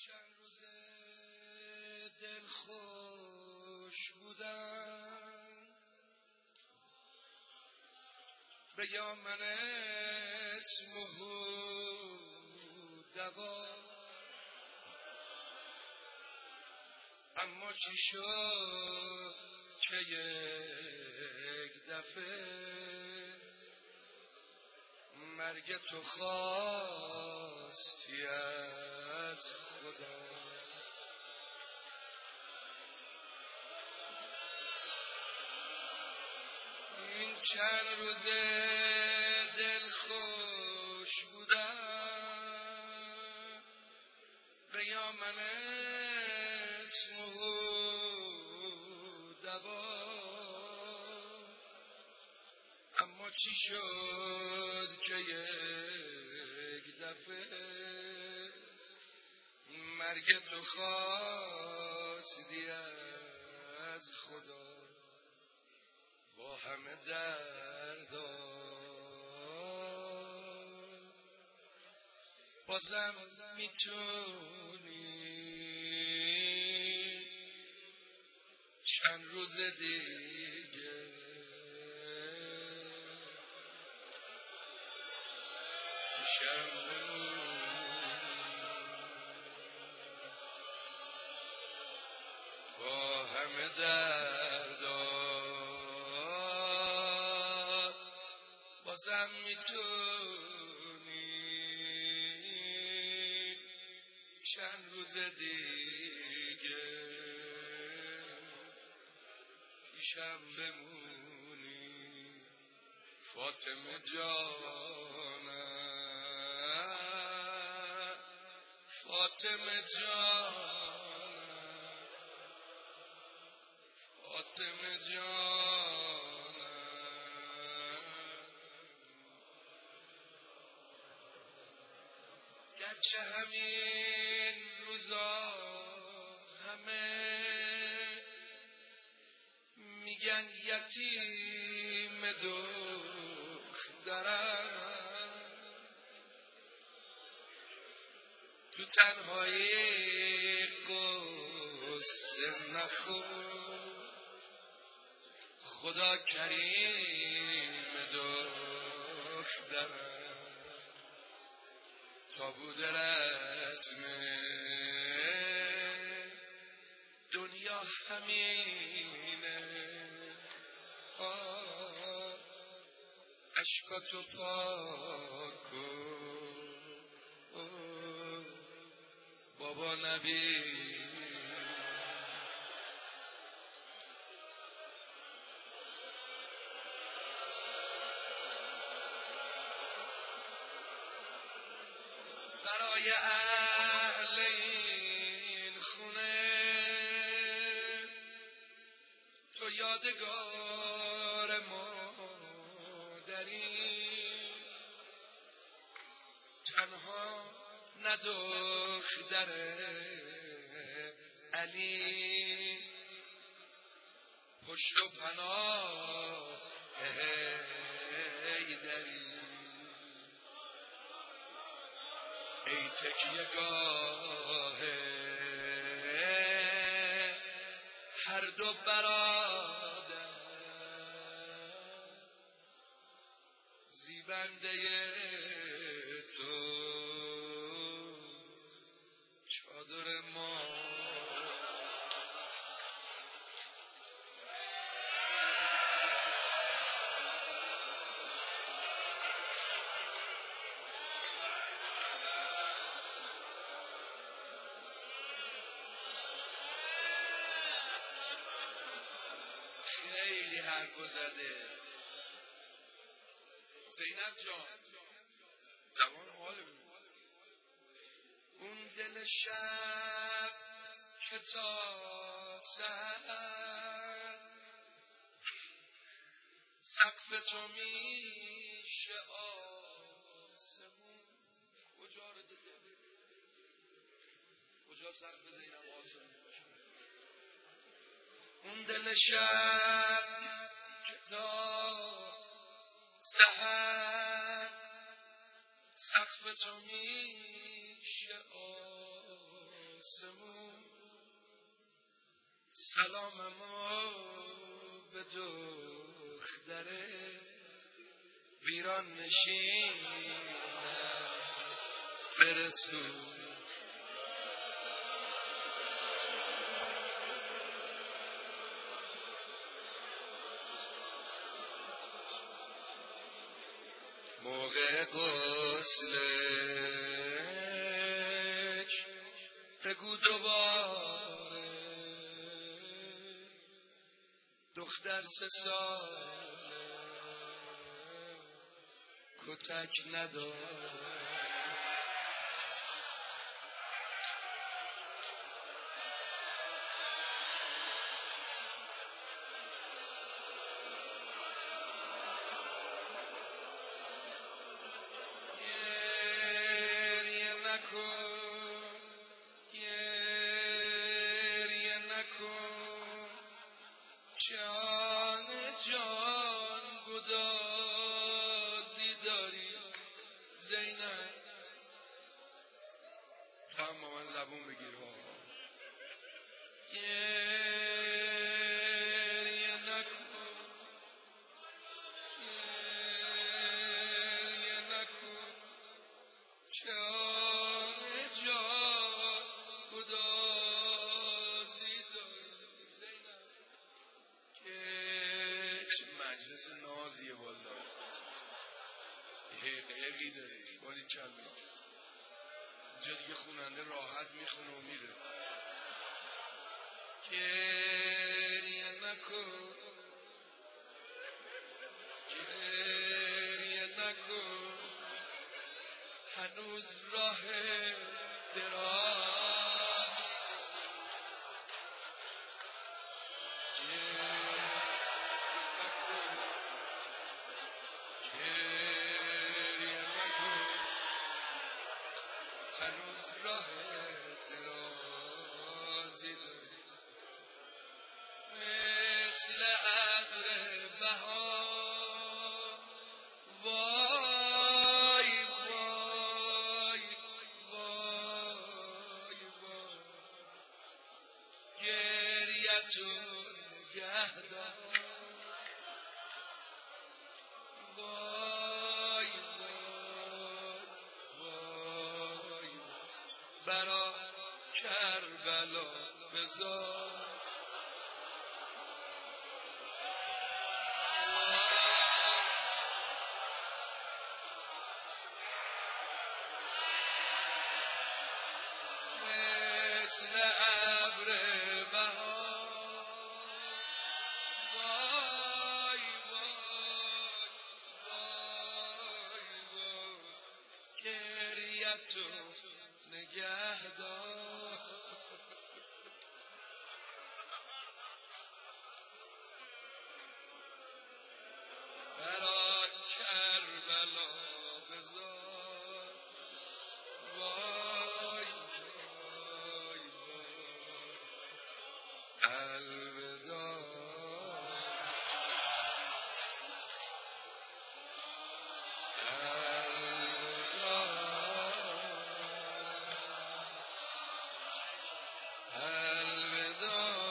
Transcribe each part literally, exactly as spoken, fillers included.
چند روز دل خوش بودم به یامن اسمه دوا، اما چی شد که یک دفعه مرگ تو خواستی از خدا. این چند روز دل خوش بودم به یامن اسمه دوا، اما چی شد که یک دفعه مرگ تو خواستی از خدا. با همه دردا بازم میتونی چند روز دیگه شم با همه دردا بازم میتونی چند روز دیگه پیشم بمونی. فاطمه جانم، فاطمه جانم، فاطمه جانم، گرچه همین روزا همه میگن یتیم دخترم، تو تنهایی قصه نخور، خدا کریم دخترم. تا بوده رسمه دنیا همینه، آه عشقاتو پاک کن بابا نبی. برای اهل این خونه تو یادگار مادری، تنها نه دختر علی، پشت و پناه حیدری. ای تکیه گاه هر دو برادر، زیبنده تو چادر ما. خیلی حرف زده زینب جان، جوان حال ببین. اون دل شب که تا سحر سقف تو میشه آسمون. کجا رو دیده؟ کجا سقف زینب آسمون باشه؟ اون دل شب که تا سحر سقف تو میشه سلاممو به دختر ویران نشین برسون. موقع غسلش بگو دوباره دختر سه ساله کتک نداره. گریه نکن گریه نکن جان جان گدازی داری زینب. تو هم با من زبون بگیر ها. گریه نکن گریه نکن جان جان گدازی داری زینب. که چه مجلس نازیه والا. حقیقی داری بالی کلمه اینجا دیگه خوننده راحت میخونه و میره. گریه نکن گریه نکن هنوز راه دراز. گریه نکن هنوز راه درازی داری. مثل عطر بهار وای وای وای وای گریه‌تو نگهدار. وای وای وای برا کربلا بذار. مثل ابر بهار وای وای وای وای گریه‌تو نگهدار. برا کربلا بذار. وای وای وای الوداع الوداع الوداع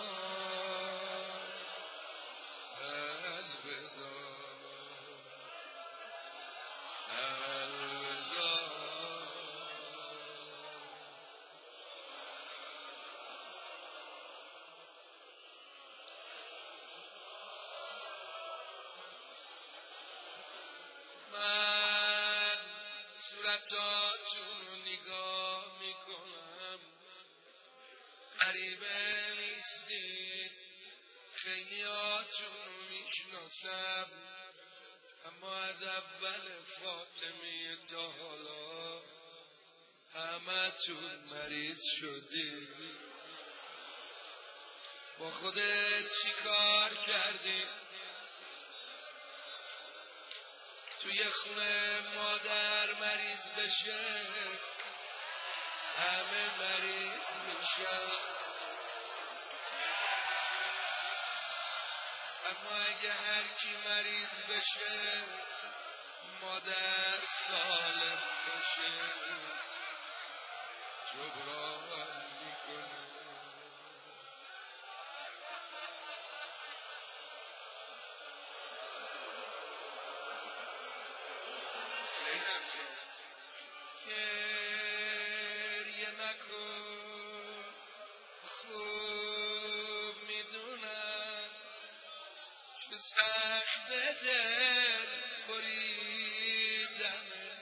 من صورتاتون رو نگاه میکنم غریبه نیستید خیلی هاتون رو میشناسم اما از اول فاطمه تا حالا همه تون مریض شدید. با خودت چی کار کردی؟ توی خونه مادر مریض بشه همه مریض میشن، اما اگه هر کی مریض بشه مادر سالم بشه جبران میکنه. زخم دل بریدمه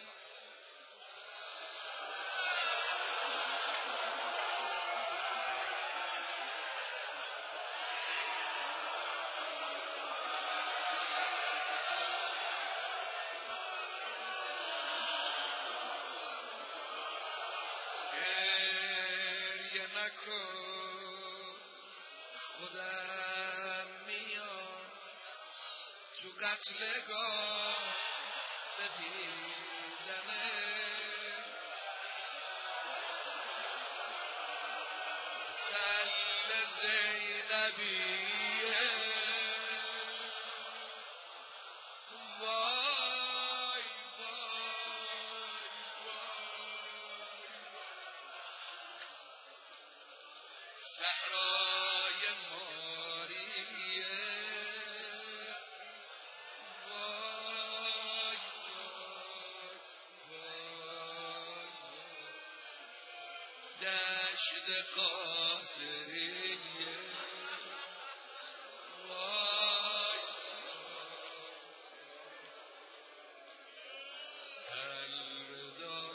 گریه نکن خودم میام تو قتلگاه بدیدمه تل زینبیه وای وای وای صحرای ماریه وای وای وای دشت قاصریه وای الوداع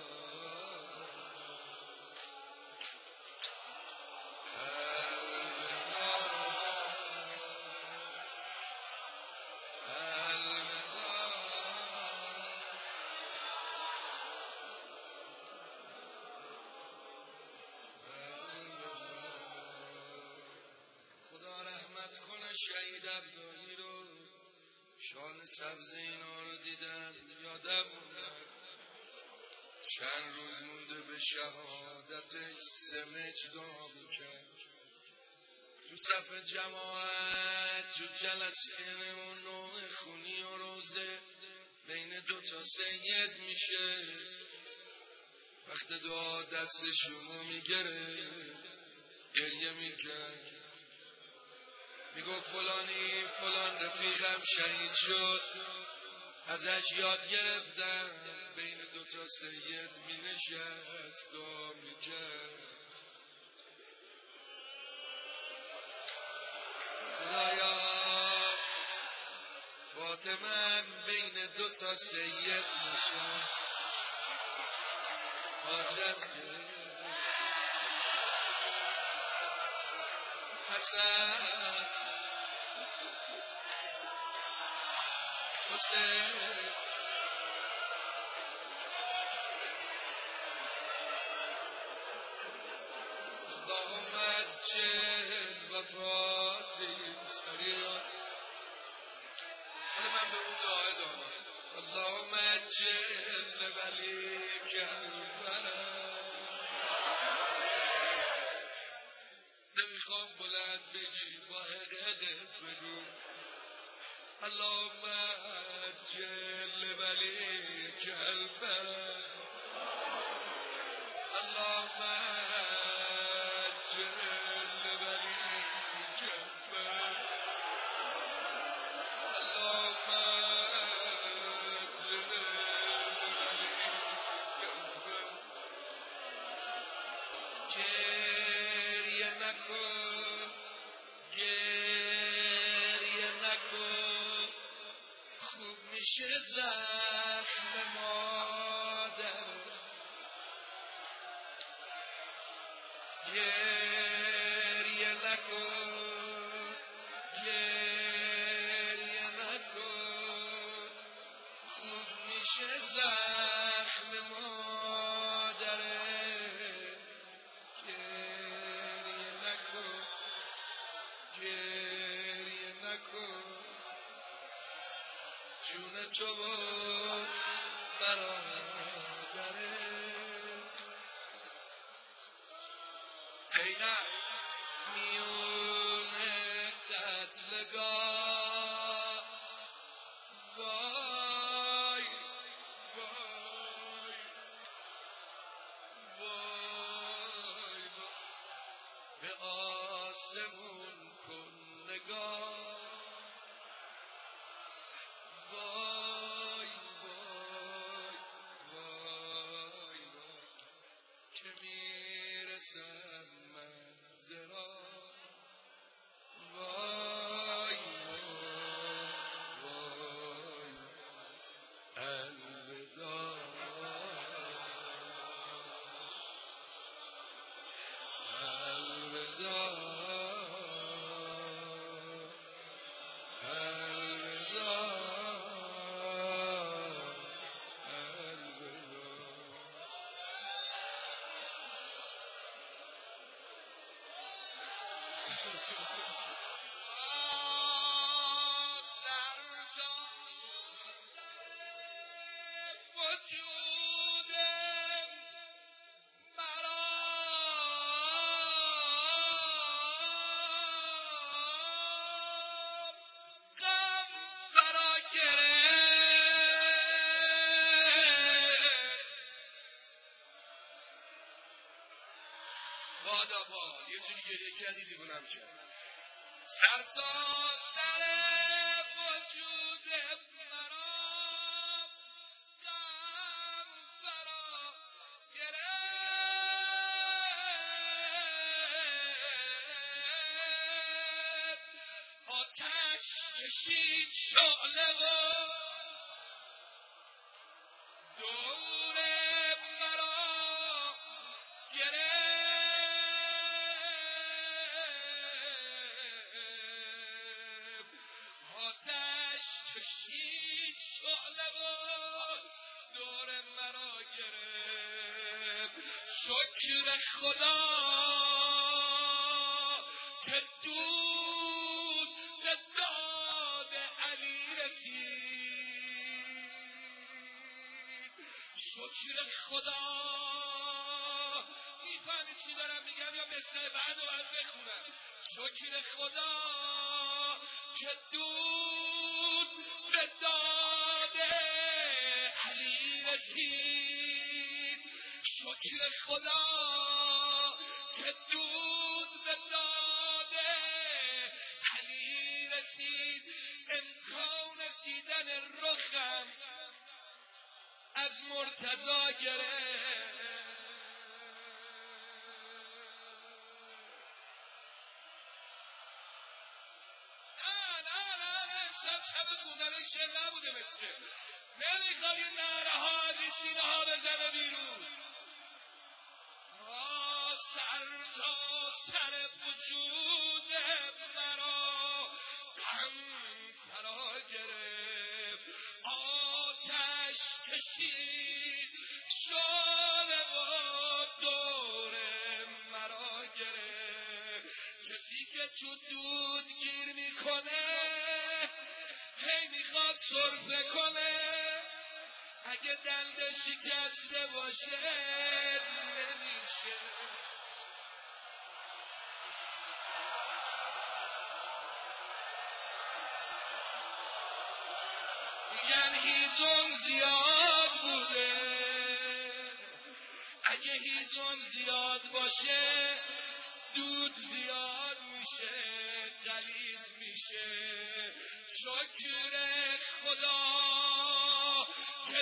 خدا رحمت کنه شهید عبدالله رو شال سبز اینا رو دیدم یادم موندم چند روز مونده به شهادتش سمج دعا میکرد تو صف جماعت تو جلسه اون نوع خونی و روزه بین دوتا سید میشه وقت دعا دستشونو میگره گریه میکرد میگو فلانی فلان رفیقم شهید شد ازش یاد گرفتم بین دوتا سید می نشست دعا میکرد خدایا فاطمه بین دوتا سید نشست حاجت حسن حسین اللهم عجل وفاتی سریعا حالا من به اون دعای دارم اللهم عجل ولیک الفرج نمیخوام بلند بگی با حقیقت بگو اللهم عجل ولیک الفرج اللهم عجل ولیک الفرج اللهم عجل ولیک الفرج گریه نکن گریه نکن خوب میشه زخم مادر گریه نکن گریه نکن خوب میشه زخم مادره گریه نکن گریه نکن جون تو بود برادره اینا میونه قتلگاه وای وای وای به آسمون کن نگاه وای وای وای وای که میرسم منزلا وای وای وای یه جوری گریه کردی دیوونم کرد. سر تا سر وجود مرا غم فرا گرفت، آتش کشید شعله و دور مرا گرفت، آتش کشید شعله و دور مرا گرفت. شکر خدا که دود به داد علی رسید. شکر خدا. میفهمی چی دارم میگم یا مثل بعد و بعد بخونم؟ شکر خدا که دود به داد علی رسید. شکر خدا که دود به داد علی رسید. امکان دیدن رخم از مرتضی گرفت. شب شب خوندن این شعر نبوده مثل که نمیخواد این نعره ها از این سینه ها بزنه بیرون. سر تا سر وجود مرا غم فرا گرفت، آتش کشید شعله و دور مرا گرفت. کسی که تو دود گیر میکنه هی میخواد سرفه کنه، اگه دنده شکسته باشه نمیشه. میگن هیزم زیاد بوده، اگه هیزم زیاد باشه دود زیاد میشه، غلیظ میشه. شکر خدا که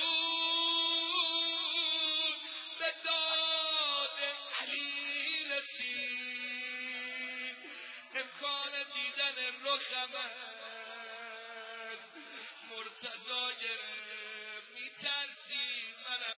دود به داد علی رسید. امکان دیدن رخم از مرتضی گرفت. میترسید منم